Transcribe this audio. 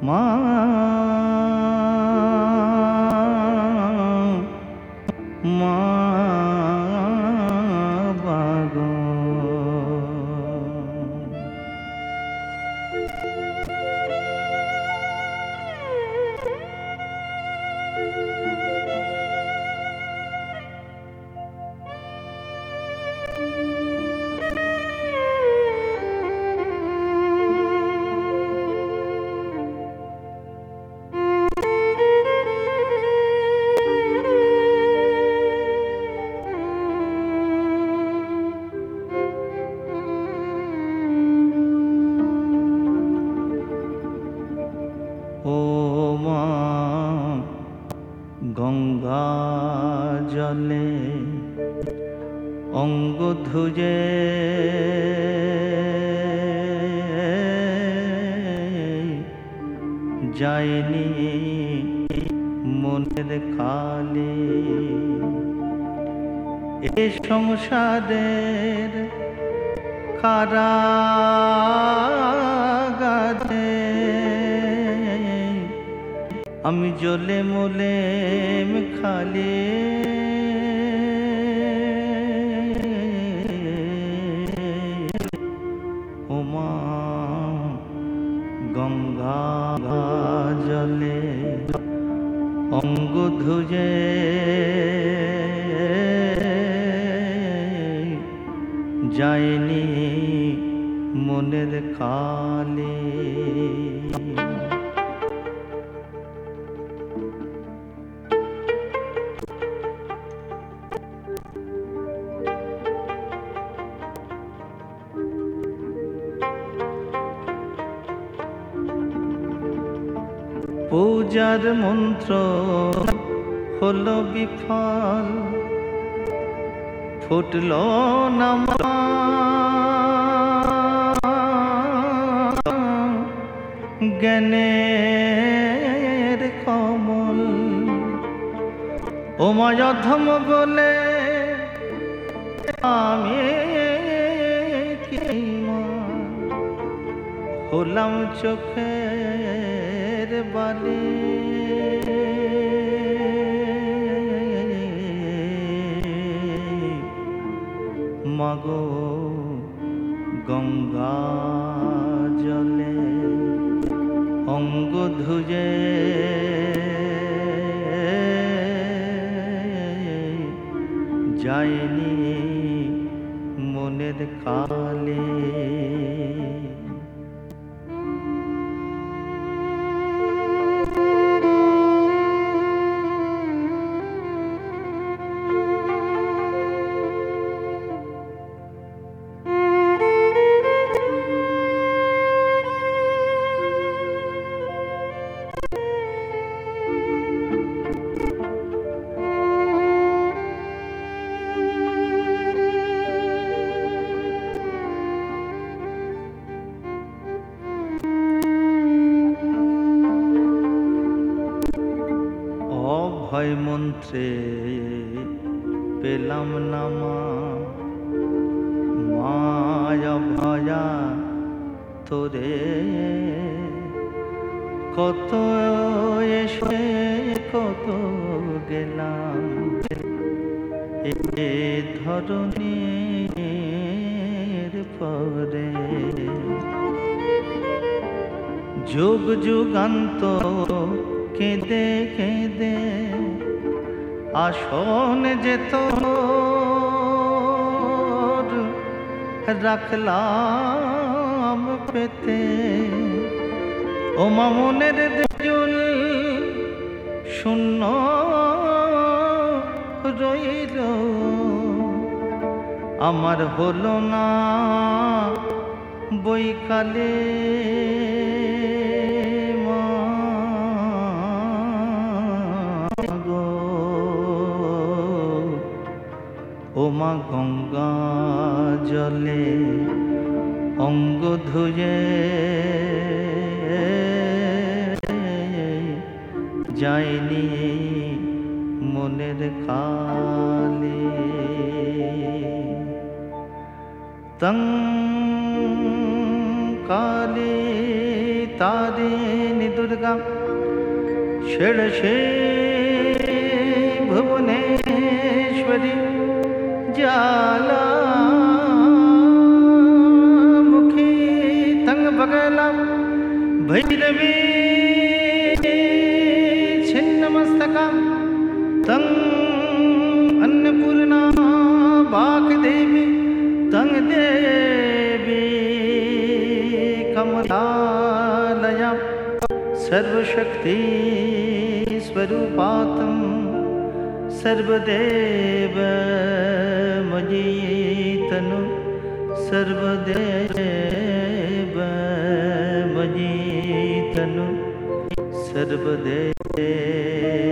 মা মা বাগো ও মা গঙ্গা জলে অঙ্গ ধুজে যায়নি মনের খালি এ সংসারের কারাগারে আমি জ্বলে মলে খালি ওমা গঙ্গা জলে অঙ্গ ধুজে যায়নি মনের খালি পূজার মন্ত্র হলো বিফল ফুটল না জ্ঞানের কমল ও মায়াধম বলে আমি হলাম চোখের বালি মাগো গঙ্গা জলে অঙ্গ ধুজে যায়নি মনের কালে অভয় মন্ত্রে পেলাম না মা মায়া ভয়া তোরে কত এসে কত গেলাম এ ধরনের পরে যুগ যুগান্ত কেঁদে কেঁদে আসন যেত রাখলাম পেতে ও মামনের দেজুল শূন্য রইল আমার হলো না বৈকালে ও মা গঙ্গা জলে অঙ্গ ধুয়ে যায়নি মনের খালি তং কালে तारिणी दुर्गा षडशे भुवनेश्वरी ज्वाला मुखी तंग बगला भैरवी छिन्नमस्तका तंग अन्नपूर्णा वाग्देवी तंग देवी कमलालया सर्वशक्ति स्वरूपातं सर्वदेव मयीतनु सर्वदेव मयीतनु सर्वदेव